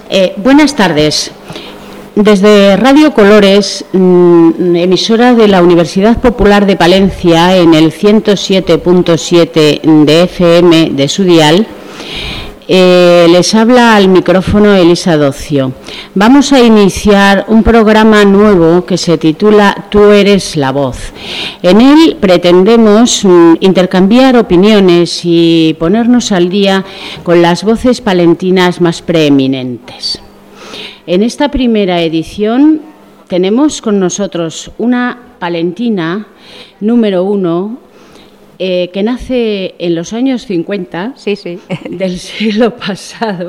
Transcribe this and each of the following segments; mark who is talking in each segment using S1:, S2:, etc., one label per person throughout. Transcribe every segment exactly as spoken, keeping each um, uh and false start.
S1: Eh, buenas tardes. Desde Radio Colores, emisora de la Universidad Popular de Palencia, en el ciento siete punto siete de F M de su dial, eh, les habla al micrófono Elisa Docio. Vamos a iniciar un programa nuevo que se titula Tú eres la voz. En él pretendemos mm, intercambiar opiniones y ponernos al día con las voces palentinas más preeminentes. En esta primera edición tenemos con nosotros una palentina número uno eh, que nace en los años cincuenta
S2: sí, sí.
S1: del siglo pasado.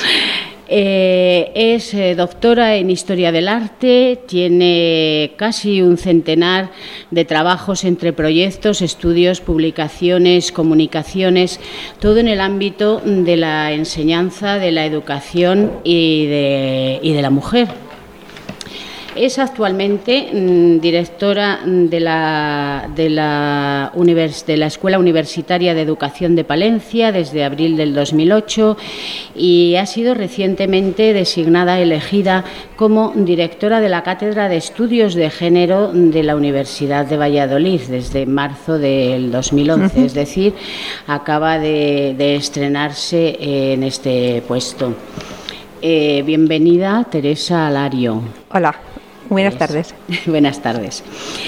S1: Eh, es eh, doctora en Historia del Arte, tiene casi un centenar de trabajos entre proyectos, estudios, publicaciones, comunicaciones, todo en el ámbito de la enseñanza, de la educación y de, y de la mujer. Es actualmente mmm, directora de la, de, la univers, de la Escuela Universitaria de Educación de Palencia desde abril del dos mil ocho y ha sido recientemente designada, elegida como directora de la Cátedra de Estudios de Género de la Universidad de Valladolid desde marzo del dos mil once, uh-huh. Es decir, acaba de, de estrenarse en este puesto. Eh, bienvenida, Teresa Alario.
S2: Hola. Buenas tardes.
S1: Buenas tardes.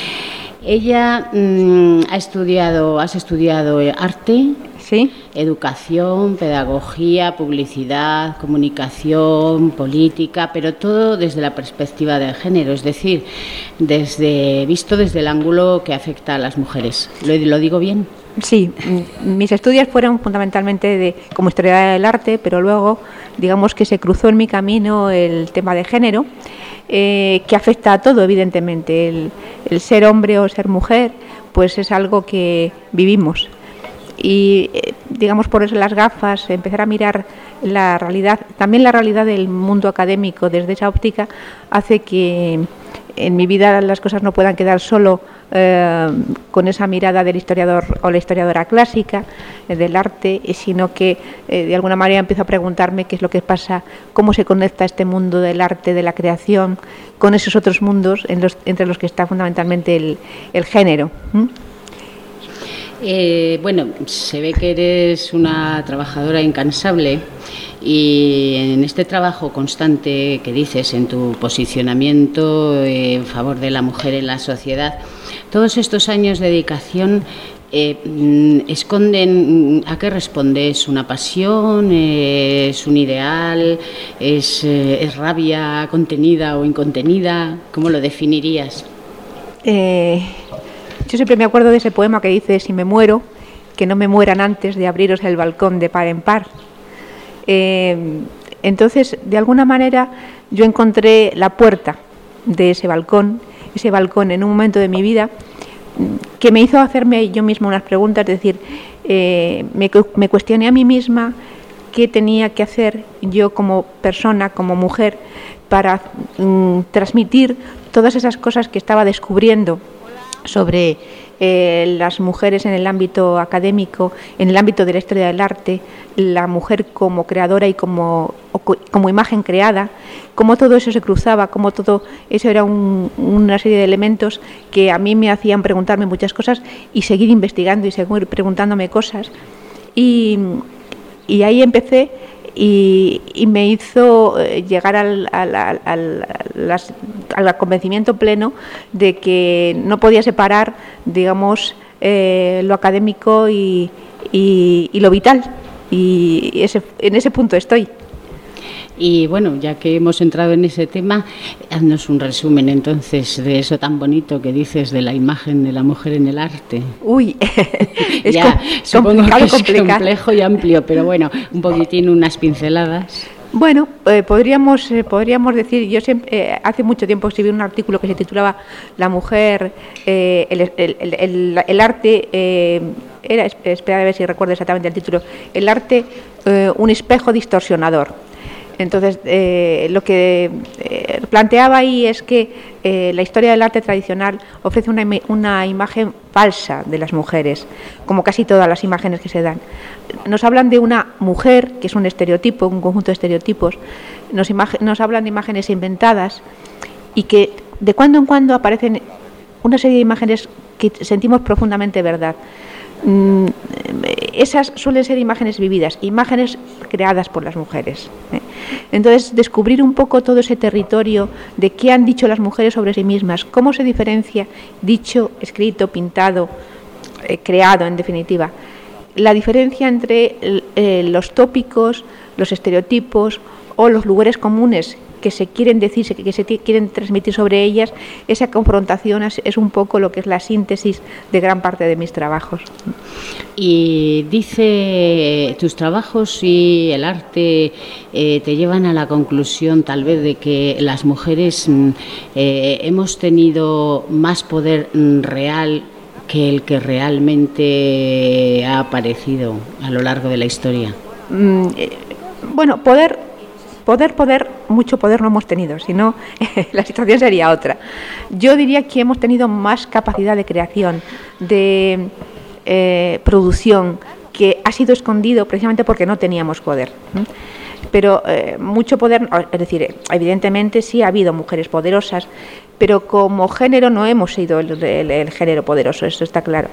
S1: Ella mmm, ha estudiado, has estudiado arte,
S2: sí,
S1: educación, pedagogía, publicidad, comunicación, política, pero todo desde la perspectiva del género, es decir, desde visto desde el ángulo que afecta a las mujeres. ¿Lo, lo digo bien?
S2: Sí, mis estudios fueron fundamentalmente de, como historiadora del arte, pero luego, digamos que se cruzó en mi camino el tema de género, eh, que afecta a todo, evidentemente. El, el ser hombre o ser mujer, pues es algo que vivimos. Y, eh, digamos, por eso las gafas, empezar a mirar la realidad, también la realidad del mundo académico desde esa óptica, hace que en mi vida las cosas no puedan quedar solo eh, con esa mirada del historiador o la historiadora clásica eh, del arte, sino que eh, de alguna manera empiezo a preguntarme qué es lo que pasa, cómo se conecta este mundo del arte, de la creación, con esos otros mundos en los, entre los que está fundamentalmente el, el género. ¿Mm?
S1: Eh, bueno, se ve que eres una trabajadora incansable y en este trabajo constante que dices en tu posicionamiento en favor de la mujer en la sociedad, todos estos años de dedicación eh, esconden a qué responde. ¿Es una pasión? ¿Es un ideal? ¿Es, eh, es rabia contenida o incontenida? ¿Cómo lo definirías?
S2: Eh... Yo siempre me acuerdo de ese poema que dice: si me muero, que no me mueran antes de abriros el balcón de par en par. Eh, entonces, de alguna manera, yo encontré la puerta de ese balcón, ese balcón en un momento de mi vida que me hizo hacerme yo misma unas preguntas, es decir, eh, me, me cuestioné a mí misma qué tenía que hacer yo como persona, como mujer, para mm, transmitir todas esas cosas que estaba descubriendo sobre eh, las mujeres en el ámbito académico, en el ámbito de la historia del arte, la mujer como creadora y como, como imagen creada, cómo todo eso se cruzaba, cómo todo eso era un, una serie de elementos que a mí me hacían preguntarme muchas cosas y seguir investigando y seguir preguntándome cosas. Y, y ahí empecé. Y, y me hizo llegar al, al, al, al, las, al convencimiento pleno de que no podía separar, digamos, eh, lo académico y, y, y lo vital. Y ese, en ese punto estoy.
S1: Y bueno, ya que hemos entrado en ese tema, haznos un resumen entonces de eso tan bonito que dices de la imagen de la mujer en el arte.
S2: Uy, es
S1: ya,
S2: com-
S1: supongo que es
S2: complicado.
S1: complejo y amplio, pero bueno, un poquitín, unas pinceladas.
S2: Bueno, eh, podríamos eh, podríamos decir, yo siempre, eh, hace mucho tiempo escribí un artículo que se titulaba La mujer, eh, el, el, el, el, el arte, eh, era, espera a ver si recuerdo exactamente el título, el arte, eh, un espejo distorsionador. Entonces, eh, lo que eh, planteaba ahí es que eh, la historia del arte tradicional ofrece una, una imagen falsa de las mujeres, como casi todas las imágenes que se dan. Nos hablan de una mujer, que es un estereotipo, un conjunto de estereotipos, nos, nos hablan de imágenes inventadas y que de cuando en cuando aparecen una serie de imágenes que sentimos profundamente verdad. Mm, esas suelen ser imágenes vividas, imágenes creadas por las mujeres. ¿eh? Entonces, descubrir un poco todo ese territorio de qué han dicho las mujeres sobre sí mismas, cómo se diferencia dicho, escrito, pintado, eh, creado, en definitiva. La diferencia entre eh, los tópicos, los estereotipos o los lugares comunes que se quieren decir, que se quieren transmitir sobre ellas, esa confrontación es, es un poco lo que es la síntesis de gran parte de mis trabajos.
S1: Y dice, tus trabajos y el arte eh, te llevan a la conclusión tal vez de que las mujeres eh, hemos tenido más poder real que el que realmente ha aparecido a lo largo de la historia.
S2: Mm, eh, bueno, poder... Poder, poder, mucho poder no hemos tenido, si no la situación sería otra. Yo diría que hemos tenido más capacidad de creación, de eh, producción, que ha sido escondido precisamente porque no teníamos poder. ¿eh? Pero eh, mucho poder, es decir, evidentemente sí ha habido mujeres poderosas, pero como género no hemos sido el, el, el género poderoso, eso está claro.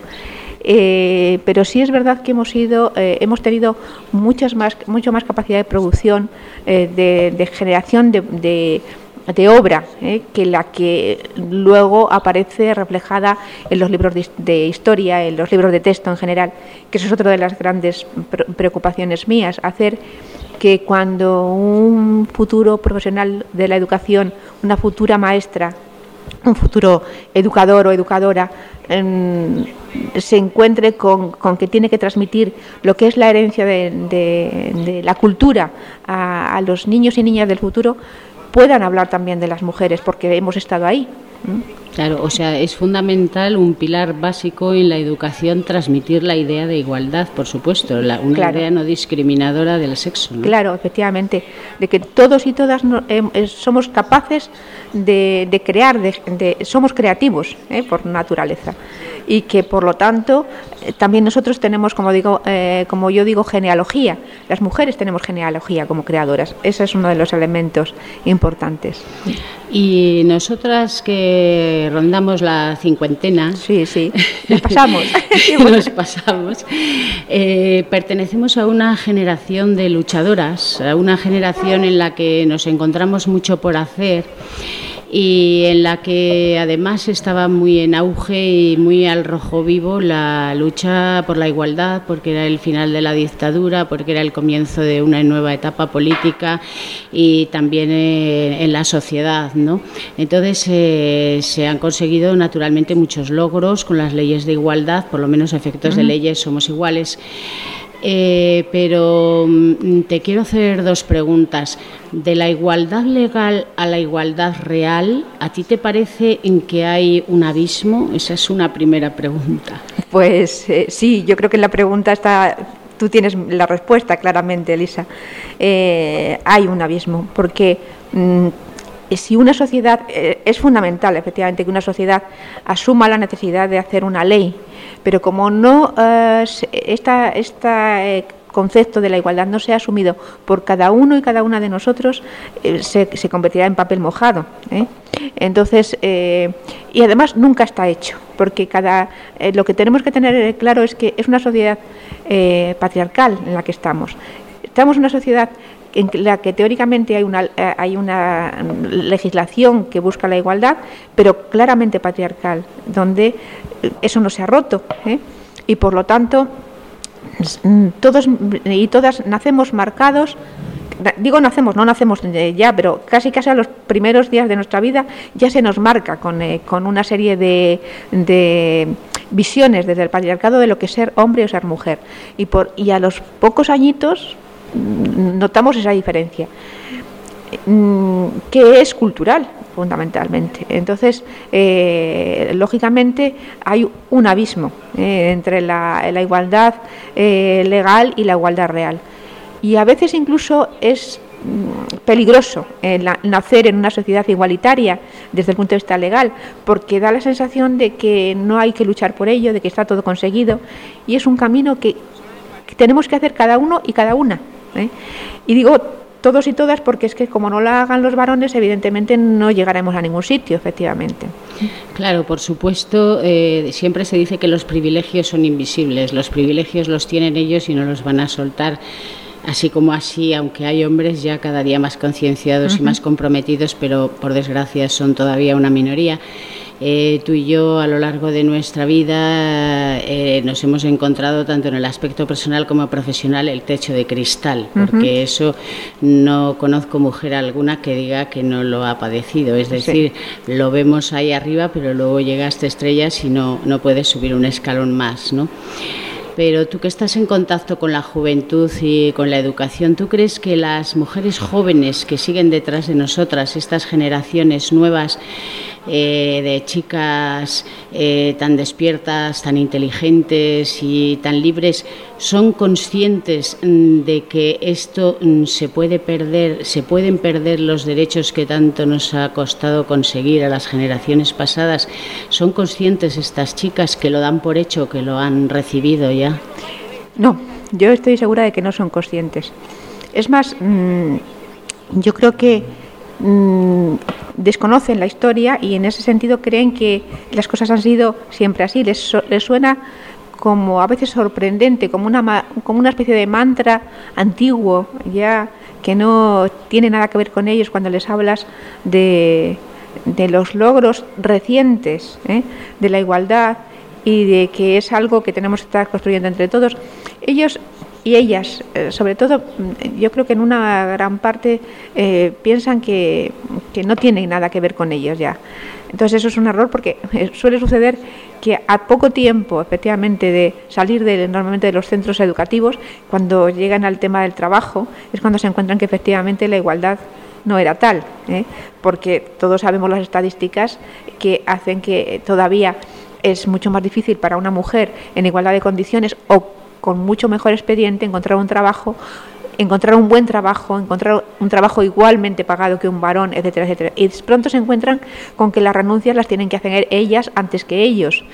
S2: Eh, pero sí es verdad que hemos ido, eh, hemos tenido muchas más, mucho más capacidad de producción, eh, de, de generación de, de, de obra, eh, que la que luego aparece reflejada en los libros de, de historia, en los libros de texto en general, que eso es otra de las grandes preocupaciones mías, hacer que cuando un futuro profesional de la educación, una futura maestra, un futuro educador o educadora eh, se encuentre con, con que tiene que transmitir lo que es la herencia de, de, de la cultura a, a los niños y niñas del futuro, puedan hablar también de las mujeres, porque hemos estado ahí.
S1: Claro, o sea, es fundamental, un pilar básico en la educación, transmitir la idea de igualdad, por supuesto, la, una claro. idea no discriminadora del sexo, ¿no?
S2: Claro, efectivamente, de que todos y todas no, eh, somos capaces de, de crear, de, de, somos creativos eh, por naturaleza, y que por lo tanto eh, también nosotros tenemos, como digo, eh, como yo digo, genealogía. Las mujeres tenemos genealogía como creadoras. Ese es uno de los elementos importantes.
S1: Y nosotras que rondamos la cincuentena,
S2: sí, sí, nos pasamos,
S1: nos pasamos, eh, pertenecemos a una generación de luchadoras, a una generación en la que nos encontramos mucho por hacer y en la que además estaba muy en auge y muy al rojo vivo la lucha por la igualdad, porque era el final de la dictadura, porque era el comienzo de una nueva etapa política y también eh, en la sociedad, ¿no? Entonces eh, se han conseguido naturalmente muchos logros con las leyes de igualdad, por lo menos efectos uh-huh. de leyes somos iguales. Eh, pero te quiero hacer dos preguntas. De la igualdad legal a la igualdad real, ¿a ti te parece en que hay un abismo? Esa es una primera pregunta.
S2: Pues eh, sí, yo creo que la pregunta está... Tú tienes la respuesta claramente, Elisa. Eh, hay un abismo, porque mmm, si una sociedad... Eh, es fundamental, efectivamente, que una sociedad asuma la necesidad de hacer una ley, pero como no eh, esta, esta eh, concepto de la igualdad no sea asumido por cada uno y cada una de nosotros, eh, se, se convertirá en papel mojado, ¿eh? Entonces, eh, y además nunca está hecho, porque cada eh, lo que tenemos que tener claro es que es una sociedad eh, patriarcal en la que estamos. Estamos en una sociedad en la que teóricamente hay una, hay una legislación que busca la igualdad, pero claramente patriarcal, donde eso no se ha roto, ¿eh? Y por lo tanto todos y todas nacemos marcados, digo nacemos, no nacemos ya, pero casi casi a los primeros días de nuestra vida ya se nos marca con, eh, con una serie de, de visiones desde el patriarcado de lo que es ser hombre o ser mujer, y, por, y a los pocos añitos notamos esa diferencia, que es cultural fundamentalmente. Entonces, eh, lógicamente hay un abismo eh, entre la, la igualdad eh, legal y la igualdad real, y a veces incluso es peligroso eh, la, nacer en una sociedad igualitaria desde el punto de vista legal, porque da la sensación de que no hay que luchar por ello, de que está todo conseguido, y es un camino que, que tenemos que hacer cada uno y cada una, ¿eh? Y digo todos y todas porque es que como no la hagan los varones, evidentemente no llegaremos a ningún sitio, efectivamente.
S1: Claro, por supuesto, eh, siempre se dice que los privilegios son invisibles, los privilegios los tienen ellos y no los van a soltar. Así como así, aunque hay hombres ya cada día más concienciados uh-huh. y más comprometidos, pero por desgracia son todavía una minoría. Eh, tú y yo a lo largo de nuestra vida eh, nos hemos encontrado tanto en el aspecto personal como profesional el techo de cristal, porque uh-huh. eso no conozco mujer alguna que diga que no lo ha padecido, es decir, sí. lo vemos ahí arriba, pero luego llega hasta estrellas y no, no puedes subir un escalón más, ¿no? Pero tú que estás en contacto con la juventud y con la educación, ¿tú crees que las mujeres jóvenes que siguen detrás de nosotras, estas generaciones nuevas eh, de chicas eh, tan despiertas, tan inteligentes y tan libres, son conscientes de que esto se puede perder, se pueden perder los derechos que tanto nos ha costado conseguir a las generaciones pasadas? ¿Son conscientes estas chicas que lo dan por hecho, que lo han recibido ya?
S2: No, yo estoy segura de que no son conscientes. Es más, mmm, yo creo que mmm, desconocen la historia y en ese sentido creen que las cosas han sido siempre así. Les, les suena como a veces sorprendente, como una, como una especie de mantra antiguo, ya que no tiene nada que ver con ellos cuando les hablas de, de los logros recientes, ¿eh? de la igualdad y de que es algo que tenemos que estar construyendo entre todos. Ellos y ellas, eh, sobre todo, yo creo que en una gran parte eh, piensan que, que no tienen nada que ver con ellos ya. Entonces eso es un error porque suele suceder que a poco tiempo, efectivamente, de salir de, normalmente de los centros educativos, cuando llegan al tema del trabajo, es cuando se encuentran que efectivamente la igualdad no era tal, ¿eh? porque todos sabemos las estadísticas que hacen que todavía es mucho más difícil para una mujer en igualdad de condiciones o con mucho mejor expediente encontrar un trabajo, encontrar un buen trabajo, encontrar un trabajo igualmente pagado que un varón, etcétera, etcétera. Y pronto se encuentran con que las renuncias las tienen que hacer ellas antes que ellos.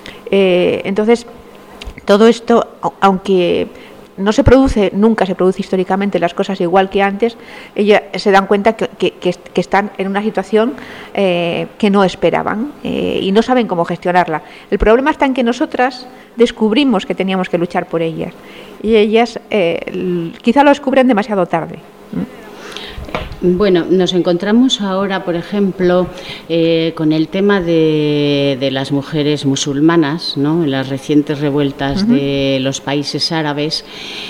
S2: Eh, entonces, todo esto, aunque no se produce, nunca se produce históricamente las cosas igual que antes, ellas se dan cuenta que, que, que están en una situación eh, que no esperaban eh, y no saben cómo gestionarla. El problema está en que nosotras descubrimos que teníamos que luchar por ellas y ellas eh, quizá lo descubren demasiado tarde.
S1: Bueno, nos encontramos ahora, por ejemplo, eh, con el tema de, de las mujeres musulmanas, ¿no? En las recientes revueltas uh-huh. de los países árabes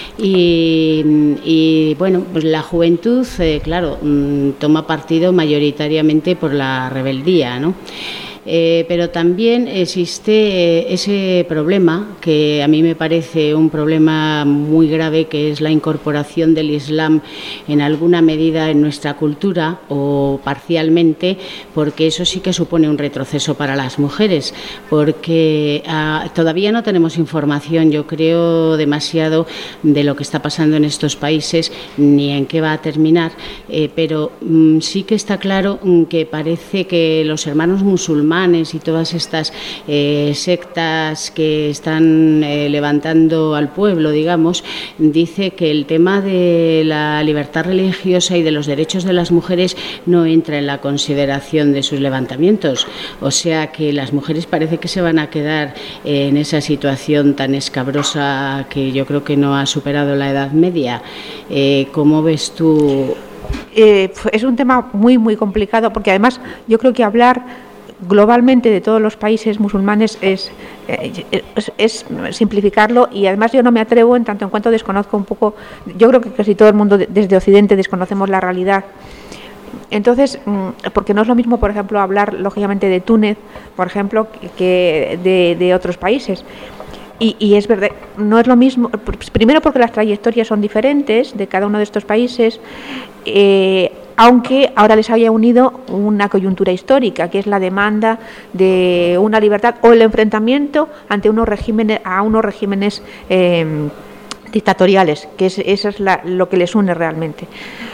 S1: y, y bueno, pues la juventud, eh, claro, toma partido mayoritariamente por la rebeldía, ¿no? Eh, pero también existe eh, ese problema que a mí me parece un problema muy grave, que es la incorporación del Islam en alguna medida en nuestra cultura o parcialmente, porque eso sí que supone un retroceso para las mujeres, porque ah, todavía no tenemos información, yo creo, demasiado de lo que está pasando en estos países ni en qué va a terminar, eh, pero mm, sí que está claro mm, que parece que los hermanos musulmanes y todas estas eh, sectas que están eh, levantando al pueblo, digamos, dice que el tema de la libertad religiosa y de los derechos de las mujeres no entra en la consideración de sus levantamientos. O sea que las mujeres parece que se van a quedar eh, en esa situación tan escabrosa que yo creo que no ha superado la Edad Media. Eh, ¿Cómo ves tú?
S2: Eh, es un tema muy, muy complicado porque además yo creo que hablar globalmente de todos los países musulmanes es, es, es simplificarlo y además yo no me atrevo en tanto en cuanto desconozco un poco, yo creo que casi todo el mundo desde Occidente desconocemos la realidad. Entonces, porque no es lo mismo, por ejemplo, hablar lógicamente de Túnez, por ejemplo, que de, de otros países. Y, y es verdad, no es lo mismo, primero porque las trayectorias son diferentes de cada uno de estos países, eh, aunque ahora les haya unido una coyuntura histórica, que es la demanda de una libertad o el enfrentamiento ante unos regímenes, a unos regímenes eh, dictatoriales, que es, eso es la, lo que les une realmente.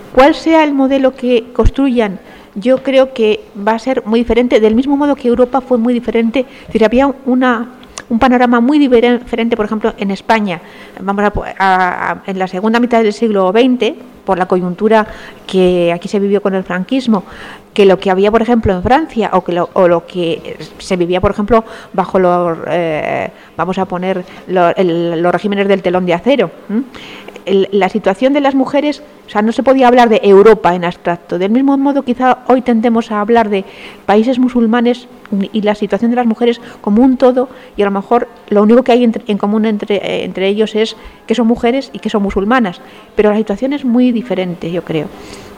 S2: cuál sea el modelo que construyan, yo creo que va a ser muy diferente, del mismo modo que Europa fue muy diferente. Es decir, había una, un panorama muy diferente, por ejemplo, en España, vamos a, a, a, en la segunda mitad del siglo veinte, por la coyuntura que aquí se vivió con el franquismo, que lo que había, por ejemplo, en Francia, o que lo, o lo que se vivía, por ejemplo, bajo los, eh, vamos a poner, lo, el, los regímenes del telón de acero. ¿Mm? El, la situación de las mujeres, o sea, no se podía hablar de Europa en abstracto. Del mismo modo, quizá hoy tendemos a hablar de países musulmanes y la situación de las mujeres como un todo, y a lo mejor lo único que hay entre, en común entre, eh, entre ellos es que son mujeres y que son musulmanas, pero la situación es muy diferente, yo creo.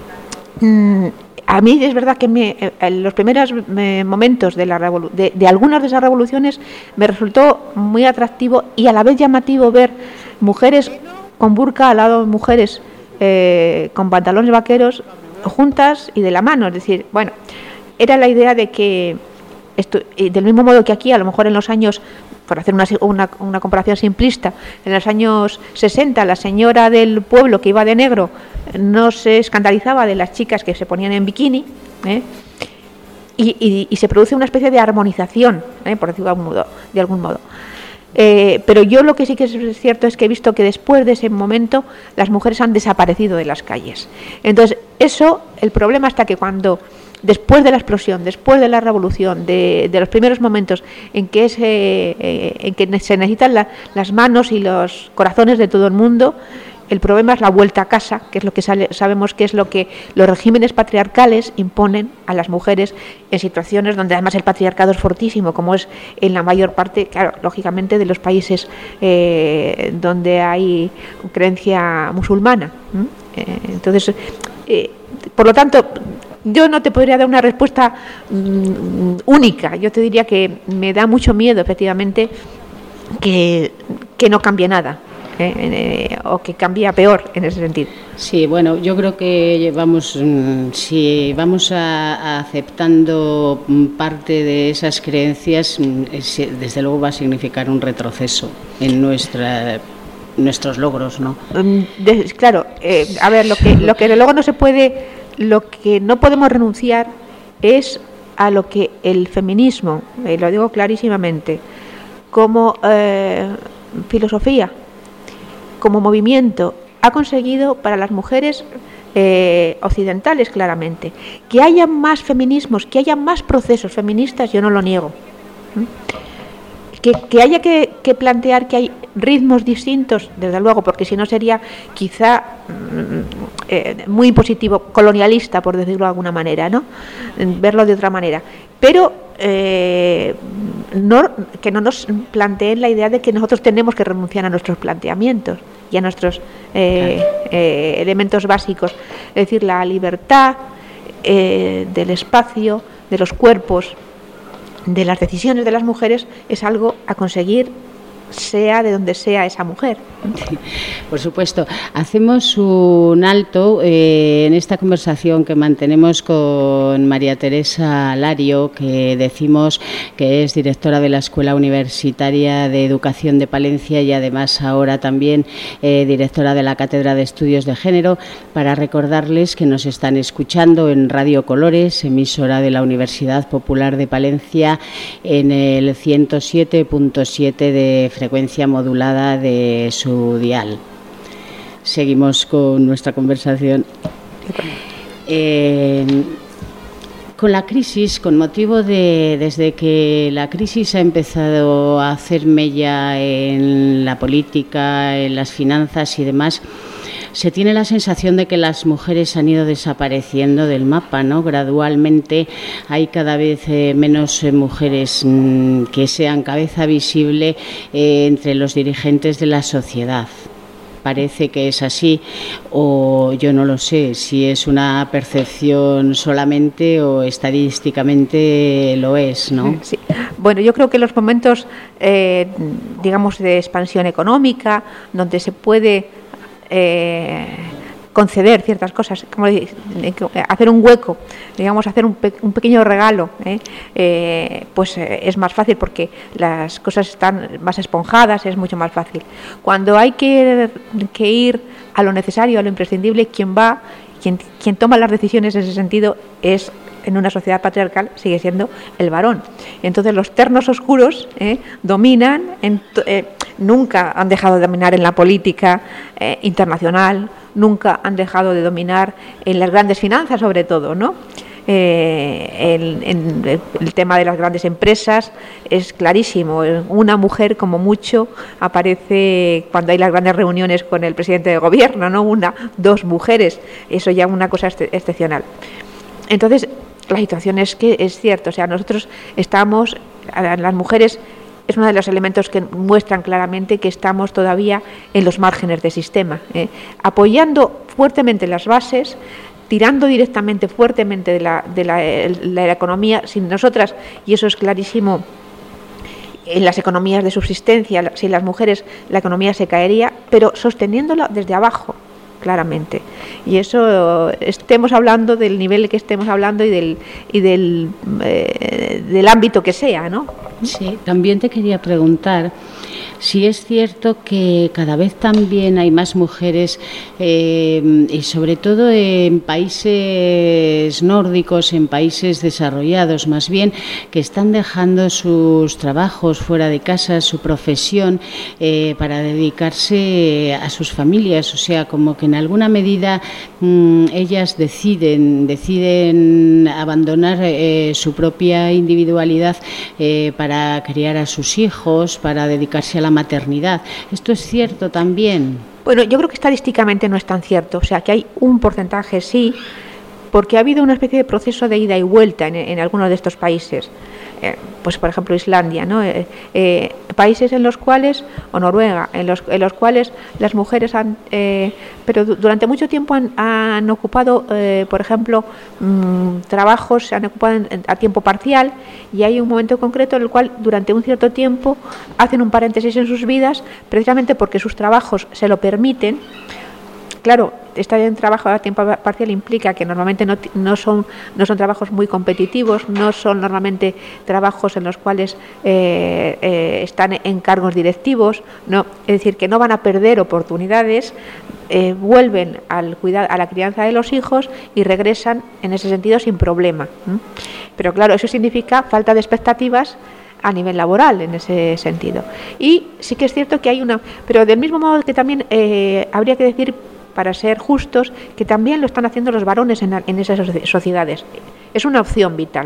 S2: Mm, a mí es verdad que me, en los primeros eh, momentos de, la revolu- de, de algunas de esas revoluciones me resultó muy atractivo y a la vez llamativo ver mujeres con burka al lado de mujeres eh, con pantalones vaqueros juntas y de la mano. Es decir, bueno, era la idea de que, esto, del mismo modo que aquí, a lo mejor en los años, por hacer una, una, una comparación simplista, en los años sesenta la señora del pueblo que iba de negro no se escandalizaba de las chicas que se ponían en bikini, ¿eh? y, y, y se produce una especie de armonización, ¿eh? por decirlo de algún modo. De algún modo. Eh, pero yo lo que sí que es cierto es que he visto que después de ese momento las mujeres han desaparecido de las calles. Entonces, eso, el problema está que cuando, después de la explosión, después de la revolución, de, de los primeros momentos en que, es, eh, eh, en que se necesitan la, las manos y los corazones de todo el mundo, el problema es la vuelta a casa, que es lo que sale, sabemos que es lo que los regímenes patriarcales imponen a las mujeres en situaciones donde además el patriarcado es fortísimo, como es en la mayor parte, claro, lógicamente, de los países eh, donde hay creencia musulmana. ¿eh? Entonces, eh, por lo tanto, yo no te podría dar una respuesta mm, única. Yo te diría que me da mucho miedo, efectivamente, que, que no cambie nada. Eh, eh, o que cambia peor en ese sentido.
S1: Sí, bueno, yo creo que vamos, si vamos a, a aceptando parte de esas creencias, desde luego va a significar un retroceso en nuestra nuestros logros, ¿no?
S2: De, claro, eh, a ver, lo que lo que luego no se puede, lo que no podemos renunciar es a lo que el feminismo, y eh, lo digo clarísimamente, como eh, filosofía, como movimiento, ha conseguido para las mujeres eh, occidentales, claramente. Que haya más feminismos, que haya más procesos feministas, yo no lo niego. ¿Mm? Que, que haya que, que plantear que hay ritmos distintos, desde luego, porque si no sería quizá eh, muy positivo, colonialista, por decirlo de alguna manera, ¿no? Verlo de otra manera. Pero eh, no, que no nos planteen la idea de que nosotros tenemos que renunciar a nuestros planteamientos y a nuestros eh, eh, elementos básicos. Es decir, la libertad eh, del espacio, de los cuerpos, de las decisiones de las mujeres es algo a conseguir, sea de donde sea esa mujer.
S1: Por supuesto. Hacemos un alto eh, en esta conversación que mantenemos con María Teresa Lario, que decimos que es directora de la Escuela Universitaria de Educación de Palencia y además ahora también eh, directora de la Cátedra de Estudios de Género, para recordarles que nos están escuchando en Radio Colores, emisora de la Universidad Popular de Palencia, en el ciento siete punto siete de frecuencia modulada de su dial. Seguimos con nuestra conversación. Eh, con la crisis, con motivo de, desde que la crisis ha empezado a hacer mella en la política, en las finanzas y demás, se tiene la sensación de que las mujeres han ido desapareciendo del mapa, ¿no? Gradualmente hay cada vez eh, menos eh, mujeres mmm, que sean cabeza visible eh, entre los dirigentes de la sociedad. Parece que es así, o yo no lo sé si es una percepción solamente o estadísticamente lo es, ¿no?
S2: Sí. Bueno, yo creo que los momentos, eh, digamos, de expansión económica, donde se puede eh, conceder ciertas cosas, como hacer un hueco, digamos, hacer un, pe- un pequeño regalo, ¿eh? Eh, pues eh, es más fácil porque las cosas están más esponjadas, es mucho más fácil. Cuando hay que, que ir a lo necesario, a lo imprescindible, quien va, quien, quien toma las decisiones en ese sentido es, en una sociedad patriarcal, sigue siendo el varón. Entonces los ternos oscuros eh, dominan, en, eh, nunca han dejado de dominar en la política eh, internacional, nunca han dejado de dominar en las grandes finanzas, sobre todo, ¿no? Eh, el, el, el tema de las grandes empresas es clarísimo. Una mujer, como mucho, aparece cuando hay las grandes reuniones con el presidente de gobierno, no una, dos mujeres. Eso ya es una cosa ex- excepcional. Entonces, la situación es que es cierto. O sea, nosotros estamos, las mujeres, es uno de los elementos que muestran claramente que estamos todavía en los márgenes del sistema, ¿eh? apoyando fuertemente las bases, tirando directamente, fuertemente de la, de la, de la economía. Sin nosotras, y eso es clarísimo, en las economías de subsistencia, sin las mujeres la economía se caería, pero sosteniéndola desde abajo, claramente. Y eso, estemos hablando del nivel que estemos hablando y del, y del, eh, del ámbito que sea, ¿no?
S1: Sí, también te quería preguntar si es cierto que cada vez también hay más mujeres, eh, y sobre todo en países nórdicos, en países desarrollados más bien, que están dejando sus trabajos fuera de casa, su profesión, eh, para dedicarse a sus familias. O sea, como que en alguna medida mmm, ellas deciden, deciden abandonar eh, su propia individualidad eh, para criar a sus hijos, para dedicarse a la maternidad. ¿Esto es cierto también?
S2: Bueno, yo creo que estadísticamente no es tan cierto. O sea, que hay un porcentaje, sí, porque ha habido una especie de proceso de ida y vuelta en, en algunos de estos países. Eh, pues, por ejemplo, Islandia, ¿no? Eh, eh, países en los cuales, o Noruega, en los, en los cuales las mujeres han, eh, pero durante mucho tiempo han, han ocupado, eh, por ejemplo, mmm, trabajos, se han ocupado en, a tiempo parcial, y hay un momento concreto en el cual, durante un cierto tiempo, hacen un paréntesis en sus vidas, precisamente porque sus trabajos se lo permiten. Claro, estar en trabajo a tiempo parcial implica que normalmente no, no, son, no son trabajos muy competitivos, no son normalmente trabajos en los cuales eh, eh, están en cargos directivos, no, es decir, que no van a perder oportunidades, eh, vuelven al cuidado, a la crianza de los hijos y regresan en ese sentido sin problema. ¿Mm? Pero claro, eso significa falta de expectativas a nivel laboral en ese sentido. Y sí que es cierto que hay una, pero del mismo modo que también eh, habría que decir, para ser justos, que también lo están haciendo los varones en, en esas sociedades. Es una opción vital.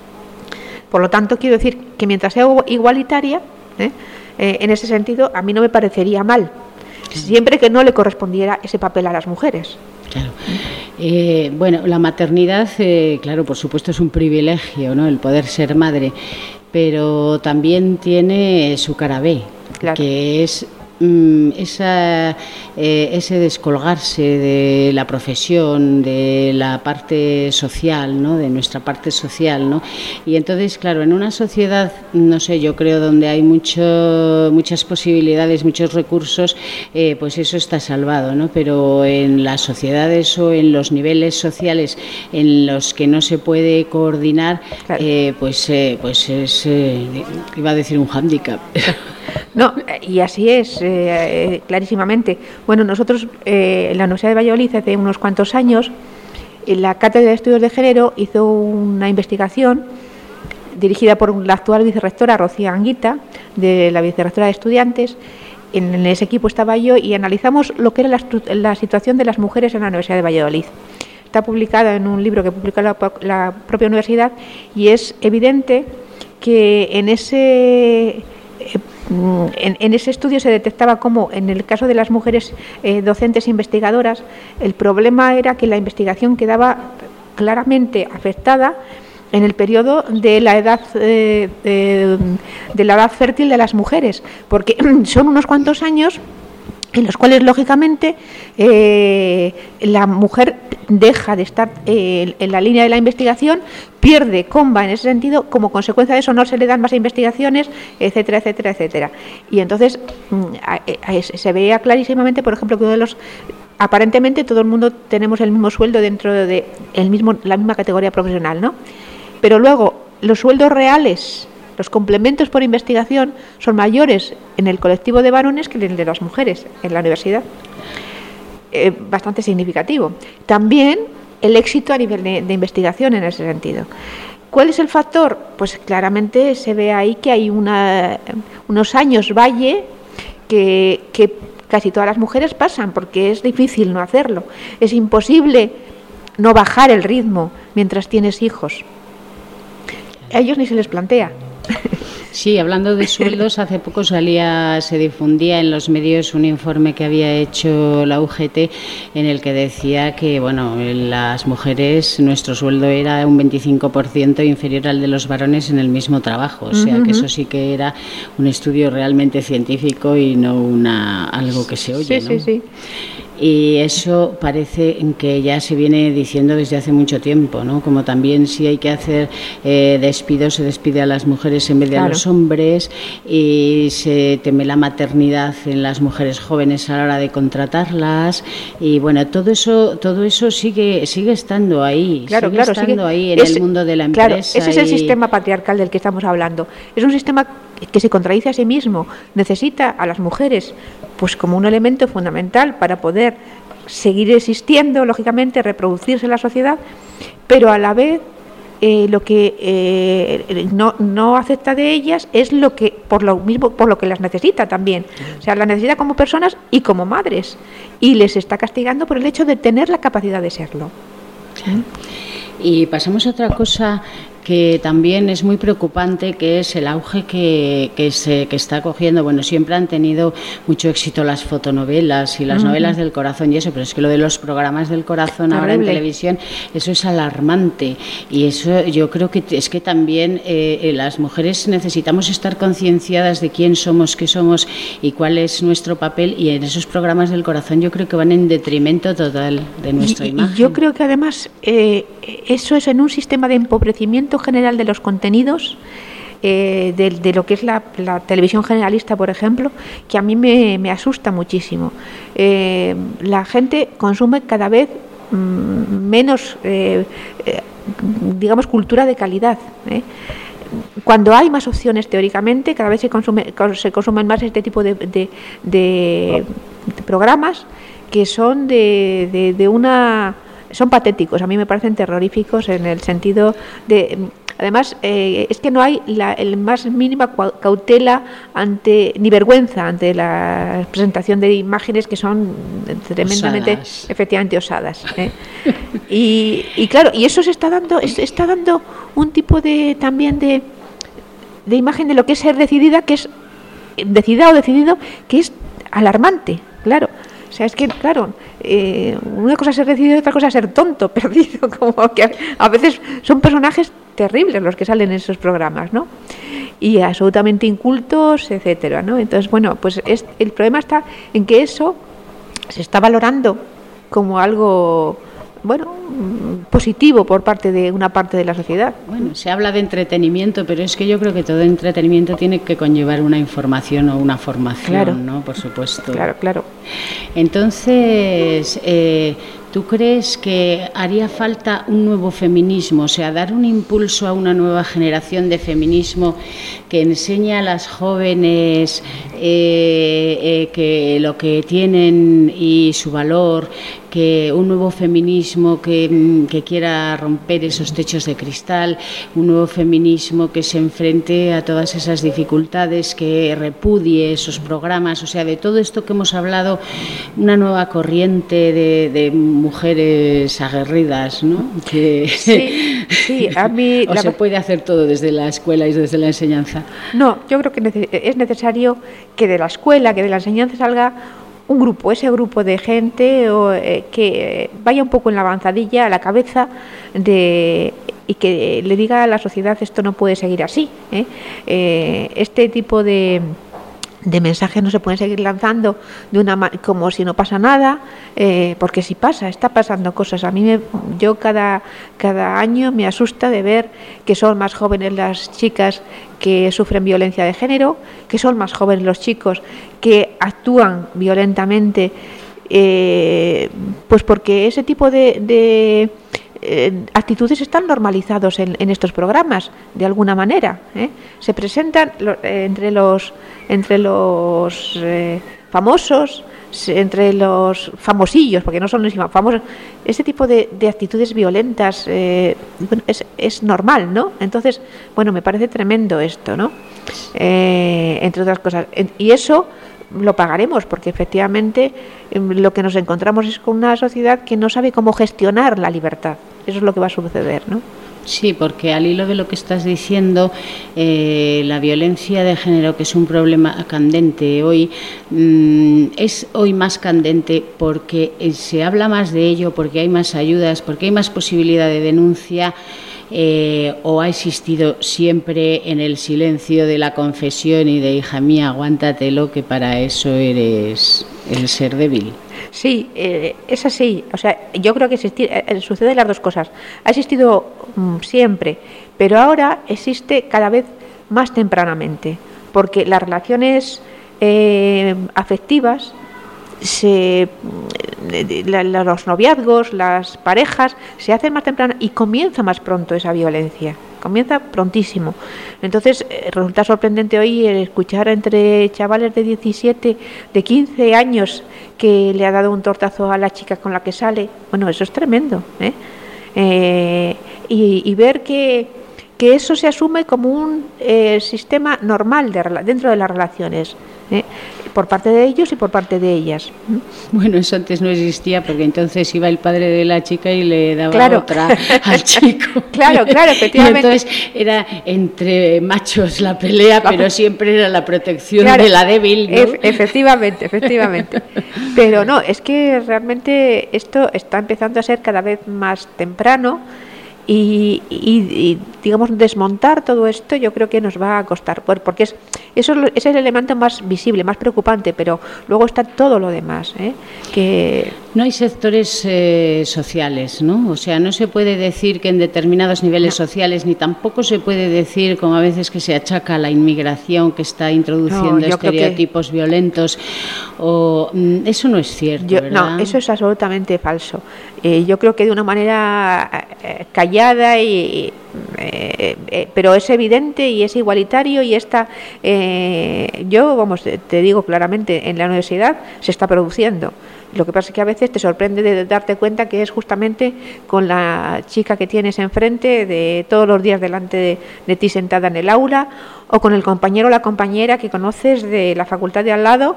S2: Por lo tanto, quiero decir que mientras sea igualitaria, ¿eh? Eh, en ese sentido, a mí no me parecería mal, siempre que no le correspondiera ese papel a las mujeres.
S1: Claro. Eh, bueno, la maternidad, eh, claro, por supuesto es un privilegio, ¿no?, el poder ser madre, pero también tiene su cara B, claro, que es Esa, eh, ese descolgarse de la profesión, de la parte social, ¿no?, de nuestra parte social, ¿no? Y entonces, claro, en una sociedad, no sé, yo creo donde hay mucho, muchas posibilidades, muchos recursos, eh, pues eso está salvado, ¿no? Pero en las sociedades o en los niveles sociales en los que no se puede coordinar, claro, eh, pues, eh, pues es, eh, iba a decir un hándicap.
S2: No, y así es, eh, eh, clarísimamente. Bueno, nosotros eh, en la Universidad de Valladolid hace unos cuantos años, en la Cátedra de Estudios de Género hizo una investigación dirigida por la actual vicerrectora Rocío Anguita, de la vicerrectora de Estudiantes. En, en ese equipo estaba yo y analizamos lo que era la, la situación de las mujeres en la Universidad de Valladolid. Está publicada en un libro que publicó la, la propia universidad, y es evidente que en ese... Eh, En, en ese estudio se detectaba cómo, en el caso de las mujeres eh, docentes e investigadoras, el problema era que la investigación quedaba claramente afectada en el periodo de la edad eh, eh, de la edad fértil de las mujeres, porque son unos cuantos años en los cuales, lógicamente, eh, la mujer deja de estar eh, en la línea de la investigación, pierde comba en ese sentido, como consecuencia de eso no se le dan más investigaciones, etcétera, etcétera, etcétera. Y entonces se veía clarísimamente, por ejemplo, que uno de los, aparentemente todo el mundo tenemos el mismo sueldo dentro de el mismo, la misma categoría profesional, ¿no? Pero luego los sueldos reales, los complementos por investigación, son mayores en el colectivo de varones que en el de las mujeres en la universidad. eh, bastante significativo. También el éxito a nivel de, de investigación en ese sentido. ¿Cuál es el factor? Pues claramente se ve ahí que hay una, unos años valle que, que casi todas las mujeres pasan, porque es difícil no hacerlo. Es imposible no bajar el ritmo mientras tienes hijos. A ellos ni se les plantea.
S1: Sí, hablando de sueldos, hace poco salía, se difundía en los medios un informe que había hecho la U G T en el que decía que, bueno, las mujeres, nuestro sueldo era un veinticinco por ciento inferior al de los varones en el mismo trabajo. O sea, uh-huh. que eso sí que era un estudio realmente científico y no una algo que se oye,
S2: sí,
S1: ¿no?
S2: Sí, sí,
S1: Y eso parece que ya se viene diciendo desde hace mucho tiempo, ¿no? Como también si hay que hacer eh, despidos, se despide a las mujeres en vez de claro. a los hombres, y se teme la maternidad en las mujeres jóvenes a la hora de contratarlas, y bueno, todo eso todo eso sigue sigue estando ahí,
S2: claro,
S1: sigue
S2: claro,
S1: estando
S2: sigue,
S1: ahí en
S2: es,
S1: el mundo de la empresa.
S2: Claro, ese es el
S1: y...
S2: sistema patriarcal del que estamos hablando. Es un sistema que se contradice a sí mismo, necesita a las mujeres pues como un elemento fundamental para poder seguir existiendo, lógicamente, reproducirse en la sociedad, pero a la vez eh, lo que eh, no, no acepta de ellas es lo que por lo mismo por lo que las necesita también, o sea, las necesita como personas y como madres, y les está castigando por el hecho de tener la capacidad de serlo.
S1: ¿Sí? Y pasamos a otra cosa que también es muy preocupante, que es el auge que, que se que está cogiendo. Bueno, siempre han tenido mucho éxito las fotonovelas y las uh-huh. novelas del corazón y eso, pero es que lo de los programas del corazón Terrible. Ahora en televisión, eso es alarmante, y eso yo creo que es que también eh, las mujeres necesitamos estar concienciadas de quién somos, qué somos y cuál es nuestro papel, y en esos programas del corazón yo creo que van en detrimento total de nuestra
S2: y,
S1: imagen.
S2: Y yo creo que además eh, eso es en un sistema de empobrecimiento general de los contenidos, eh, de, de lo que es la, la televisión generalista, por ejemplo, que a mí me, me asusta muchísimo. Eh, la gente consume cada vez mm, menos, eh, eh, digamos, cultura de calidad, ¿eh? Cuando hay más opciones teóricamente, cada vez se consume se consumen más este tipo de, de, de, de programas que son de, de, de una son patéticos, a mí me parecen terroríficos en el sentido de... Además, eh, es que no hay la el más mínima cautela ante ni vergüenza ante la presentación de imágenes que son tremendamente, osadas. efectivamente, osadas. ¿eh? y, y claro, y eso se está dando, está dando un tipo de también de, de imagen de lo que es ser decidida, que es decidida o decidido, que es alarmante, claro. O sea, es que, claro, eh, una cosa es ser decidido y otra cosa es ser tonto, perdido, como que a, a veces son personajes terribles los que salen en esos programas, ¿no? Y absolutamente incultos, etcétera, ¿no? Entonces, bueno, pues es, el problema está en que eso se está valorando como algo, bueno, positivo por parte de una parte de la sociedad.
S1: Bueno, se habla de entretenimiento, pero es que yo creo que todo entretenimiento tiene que conllevar una información o una formación,
S2: claro.
S1: ¿no? Por supuesto.
S2: Claro, claro.
S1: Entonces, eh, ¿tú crees que haría falta un nuevo feminismo? O sea, dar un impulso a una nueva generación de feminismo que enseñe a las jóvenes eh, eh, que lo que tienen y su valor, que un nuevo feminismo que, que quiera romper esos techos de cristal, un nuevo feminismo que se enfrente a todas esas dificultades, que repudie esos programas, o sea, de todo esto que hemos hablado, una nueva corriente de, de mujeres aguerridas, ¿no? Que
S2: sí, sí, a mí
S1: o
S2: la...
S1: se puede hacer todo desde la escuela y desde la enseñanza.
S2: No, yo creo que es necesario que de la escuela, que de la enseñanza salga un grupo, ese grupo de gente o, eh, que vaya un poco en la avanzadilla a la cabeza de y que le diga a la sociedad esto no puede seguir así, ¿eh? Eh, este tipo de de mensajes no se pueden seguir lanzando de una como si no pasa nada, eh, porque si pasa, está pasando cosas. A mí me, yo cada cada año me asusta de ver que son más jóvenes las chicas que sufren violencia de género, que son más jóvenes los chicos que actúan violentamente, eh, pues porque ese tipo de, de eh, actitudes están normalizados en, en estos programas de alguna manera, ¿eh? Se presentan lo, eh, entre los entre los eh, famosos, entre los famosillos, porque no son los famosos, este tipo de, de actitudes violentas eh, bueno, es, es normal, ¿no? Entonces, bueno, me parece tremendo esto, ¿no? Eh, entre otras cosas. Y eso lo pagaremos, porque efectivamente lo que nos encontramos es con una sociedad que no sabe cómo gestionar la libertad. Eso es lo que va a suceder, ¿no?
S1: Sí, porque al hilo de lo que estás diciendo, eh, la violencia de género, que es un problema candente hoy, mmm, es hoy más candente porque se habla más de ello, porque hay más ayudas, porque hay más posibilidad de denuncia, eh, o ha existido siempre en el silencio de la confesión y de hija mía, aguántatelo, que para eso eres el ser débil.
S2: Sí, eh, es así. O sea, yo creo que existir, eh, sucede las dos cosas. Ha existido mm, siempre, pero ahora existe cada vez más tempranamente, porque las relaciones eh, afectivas, se, la, la, los noviazgos, las parejas, se hacen más temprano y comienza más pronto esa violencia. Comienza prontísimo. Entonces eh, resulta sorprendente hoy escuchar entre chavales de diecisiete, de quince años que le ha dado un tortazo a la chica con la que sale. Bueno, eso es tremendo, ¿eh? Eh, y, y ver que, que eso se asume como un eh, sistema normal de, dentro de las relaciones, ¿eh? Por parte de ellos y por parte de ellas.
S1: Bueno, eso antes no existía, porque entonces iba el padre de la chica y le daba
S2: claro.
S1: otra al chico.
S2: Claro, claro, efectivamente.
S1: Y entonces era entre machos la pelea, la pero siempre era la protección
S2: claro,
S1: de la débil, ¿no?
S2: E- efectivamente, efectivamente. Pero no, es que realmente esto está empezando a ser cada vez más temprano. Y, y, y digamos desmontar todo esto yo creo que nos va a costar, porque es eso es el elemento más visible, más preocupante, pero luego está todo lo demás, ¿eh? Que
S1: no hay sectores eh, sociales, ¿no? O sea, no se puede decir que en determinados niveles no. sociales, ni tampoco se puede decir, como a veces que se achaca a la inmigración que está introduciendo no, estereotipos que... violentos, o eso no es cierto,
S2: yo,
S1: ¿verdad?
S2: No, eso es absolutamente falso. Eh, yo creo que de una manera eh, callada y eh, eh, pero es evidente y es igualitario y está eh, yo vamos te digo claramente, en la universidad se está produciendo. Lo que pasa es que a veces te sorprende de darte cuenta que es justamente con la chica que tienes enfrente de todos los días delante de, de ti sentada en el aula, o con el compañero o la compañera que conoces de la facultad de al lado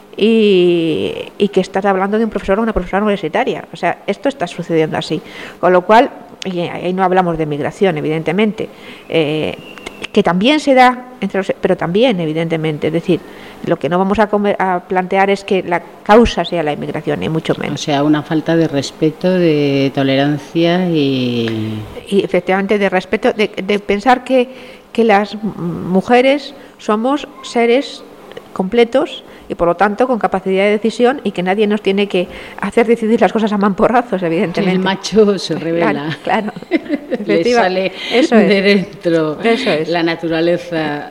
S2: y, y que estás hablando de un profesor o una profesora universitaria. O sea, esto está sucediendo así. Con lo cual, y ahí no hablamos de migración, evidentemente, eh, que también se da, entre los, pero también, evidentemente, es decir, lo que no vamos a, comer, a plantear es que la causa sea la inmigración, ni mucho menos.
S1: O sea, una falta de respeto, de tolerancia y...
S2: Y efectivamente de respeto, de, de pensar que, que las mujeres somos seres completos y por lo tanto con capacidad de decisión y que nadie nos tiene que hacer decidir las cosas a mamporrazos, evidentemente.
S1: El macho se revela.
S2: Claro, claro.
S1: Le sale
S2: eso es.
S1: de dentro
S2: eso es.
S1: La naturaleza.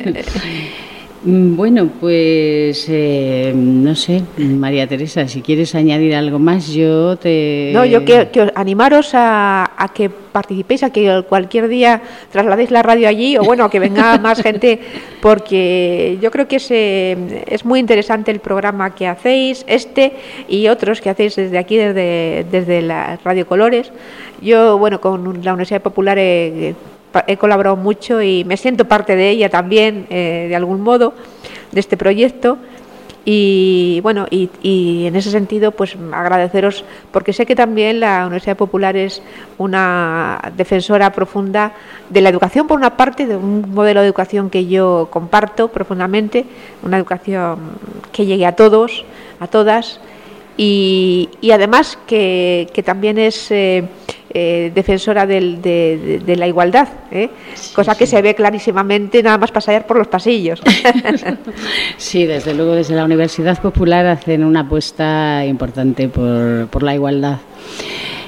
S1: Bueno, pues eh, no sé, María Teresa, si quieres añadir algo más, yo te...
S2: No, yo quiero, quiero animaros a, a que participéis, a que cualquier día trasladéis la radio allí, o bueno, a que venga más gente, porque yo creo que es, eh, es muy interesante el programa que hacéis, este y otros que hacéis desde aquí, desde, desde la Radio Colores. Yo, bueno, con la Universidad Popular he... he colaborado mucho y me siento parte de ella también, eh, de algún modo, de este proyecto. Y bueno, y, y en ese sentido, pues agradeceros, porque sé que también la Universidad Popular es una defensora profunda de la educación, por una parte, de un modelo de educación que yo comparto profundamente, una educación que llegue a todos, a todas, y, y además que, que también es... Eh, Eh, defensora del, de, de, de la igualdad, ¿eh? Sí, cosa que sí. Se ve clarísimamente nada más pasar por los pasillos.
S1: Sí, desde luego desde la Universidad Popular hacen una apuesta importante por, por la igualdad.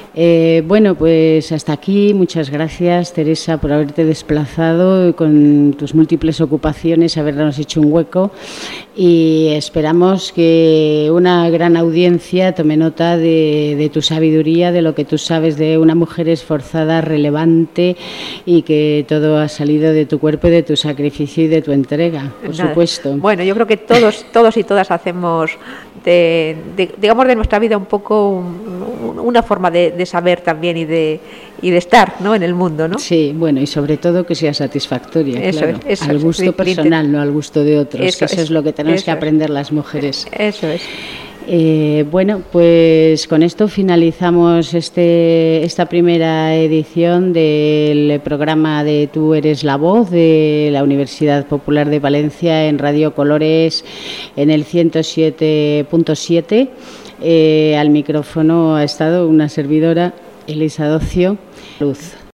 S1: Eh, bueno, pues hasta aquí. Muchas gracias, Teresa, por haberte desplazado con tus múltiples ocupaciones, habernos hecho un hueco, y esperamos que una gran audiencia tome nota de, de tu sabiduría, de lo que tú sabes de una mujer esforzada, relevante, y que todo ha salido de tu cuerpo y de tu sacrificio y de tu entrega, por
S2: Nada.
S1: supuesto.
S2: Bueno, yo creo que todos, todos y todas hacemos de, de, digamos, de nuestra vida un poco un, una forma de, de saber también y de y de estar, ¿no?, en el mundo, ¿no?
S1: Sí, bueno, y sobre todo que sea satisfactoria,
S2: eso
S1: claro,
S2: es, eso
S1: al
S2: es,
S1: gusto
S2: sí,
S1: personal, no al gusto de otros,
S2: eso
S1: que eso
S2: es,
S1: es lo que tenemos
S2: eso
S1: que aprender las mujeres.
S2: Eso es.
S1: Eh, bueno, pues con esto finalizamos este, esta primera edición del programa de Tú eres la voz de la Universidad Popular de Valencia en Radio Colores en el ciento siete punto siete. Eh, al micrófono ha estado una servidora, Elisa Docio. Luz.